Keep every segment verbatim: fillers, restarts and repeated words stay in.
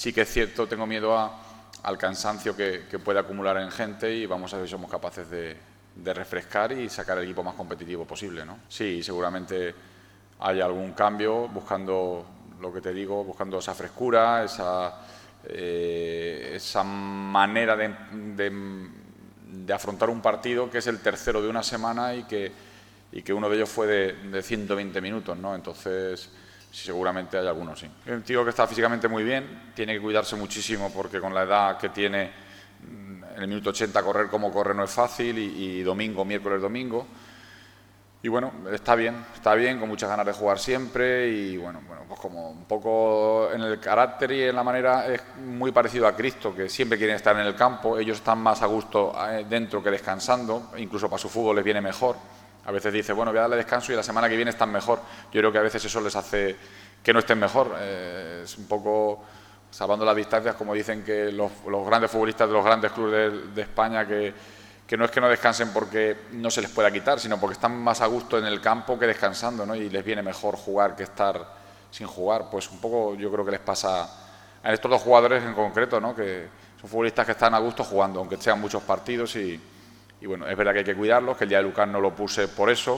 sí que es cierto, tengo miedo a, al cansancio que, que puede acumular en gente y vamos a ver si somos capaces de, de refrescar y sacar el equipo más competitivo posible, ¿no? Sí, seguramente hay algún cambio, buscando lo que te digo, buscando esa frescura, esa, eh, esa manera de, de, de afrontar un partido que es el tercero de una semana y que, y que uno de ellos fue de, de ciento veinte minutos, ¿no? Entonces, sí, seguramente hay algunos, sí. Un tío que está físicamente muy bien, tiene que cuidarse muchísimo porque con la edad que tiene, en el minuto ochenta correr como corre no es fácil y, y domingo, miércoles, domingo. Y bueno, está bien, está bien, con muchas ganas de jugar siempre y bueno, bueno, pues como un poco en el carácter y en la manera es muy parecido a Cristo, que siempre quieren estar en el campo, ellos están más a gusto dentro que descansando, incluso para su fútbol les viene mejor. A veces dice, bueno, voy a darle descanso y la semana que viene están mejor. Yo creo que a veces eso les hace que no estén mejor. Eh, es un poco, salvando las distancias, como dicen que los, los grandes futbolistas de los grandes clubes de, de España, que, que no es que no descansen porque no se les pueda quitar, sino porque están más a gusto en el campo que descansando, ¿no? Y les viene mejor jugar que estar sin jugar. Pues un poco yo creo que les pasa a estos dos jugadores en concreto, ¿no? Que son futbolistas que están a gusto jugando, aunque sean muchos partidos y... Y bueno, es verdad que hay que cuidarlos, que el día de Lucas no lo puse por eso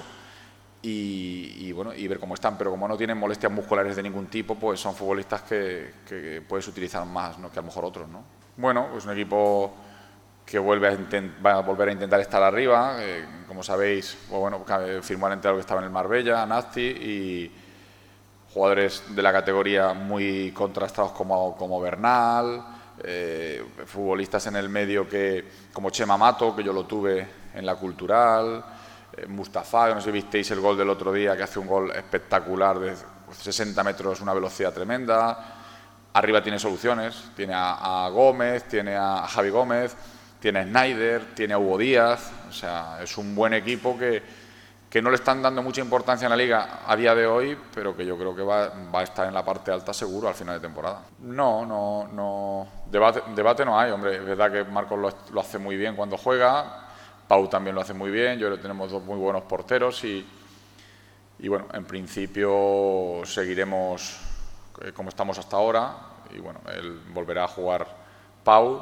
y, y bueno, y ver cómo están, pero como no tienen molestias musculares de ningún tipo, pues son futbolistas que, que puedes utilizar más, ¿no?, que a lo mejor otros, ¿no? Bueno, pues un equipo que vuelve a intent, va a volver a intentar estar arriba, eh, como sabéis, pues bueno, firmó al entrenador que estaba en el Marbella, Nasti, y jugadores de la categoría muy contrastados como, como Bernal. Eh, futbolistas en el medio que como Chema Mato, que yo lo tuve en la Cultural, eh, Mustafa, que no sé si visteis el gol del otro día, que hace un gol espectacular de sesenta metros, una velocidad tremenda. Arriba tiene soluciones, tiene a, a Gómez, tiene a Javi Gómez, tiene a Snyder, tiene a Hugo Díaz, o sea, es un buen equipo que que no le están dando mucha importancia en la Liga a día de hoy, pero que yo creo que va, va a estar en la parte alta seguro al final de temporada. No, no, no. Debate, debate no hay, hombre. Es verdad que Marcos lo, lo hace muy bien cuando juega, Pau también lo hace muy bien, yo creo que tenemos dos muy buenos porteros y, y bueno, en principio seguiremos eh, como estamos hasta ahora y bueno, él volverá a jugar Pau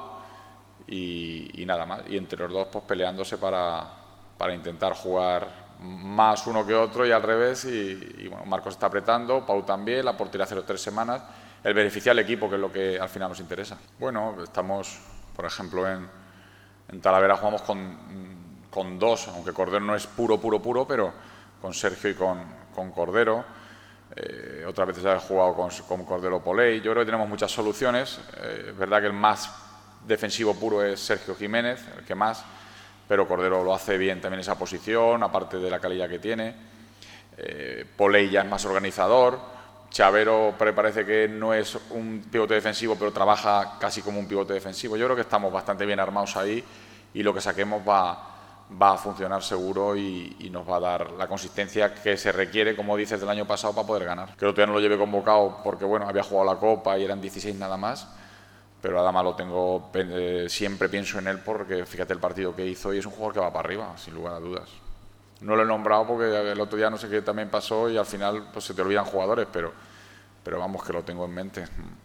y, y nada más. Y entre los dos pues peleándose para, para intentar jugar más uno que otro y al revés y, y bueno, Marcos está apretando, Pau también, la portería hace tres semanas, el beneficia al equipo, que es lo que al final nos interesa. Bueno, estamos, por ejemplo, en, en Talavera jugamos con, con dos, aunque Cordero no es puro, puro, puro, pero con Sergio y con, con Cordero. Eh, otras veces he jugado con, con Cordero Poley. Yo creo que tenemos muchas soluciones. Eh, es verdad que el más defensivo puro es Sergio Jiménez, el que más, pero Cordero lo hace bien también esa posición, aparte de la calidad que tiene. Eh, Poley ya es más organizador. Chavero parece que no es un pivote defensivo, pero trabaja casi como un pivote defensivo. Yo creo que estamos bastante bien armados ahí y lo que saquemos va, va a funcionar seguro y, y nos va a dar la consistencia que se requiere, como dices, del año pasado para poder ganar. Creo que todavía no lo llevé convocado porque bueno, había jugado la Copa y eran dieciséis nada más. Pero Adama lo tengo, eh, siempre pienso en él porque fíjate el partido que hizo y es un jugador que va para arriba, sin lugar a dudas. No lo he nombrado porque el otro día no sé qué también pasó y al final pues se te olvidan jugadores, pero, pero vamos que lo tengo en mente.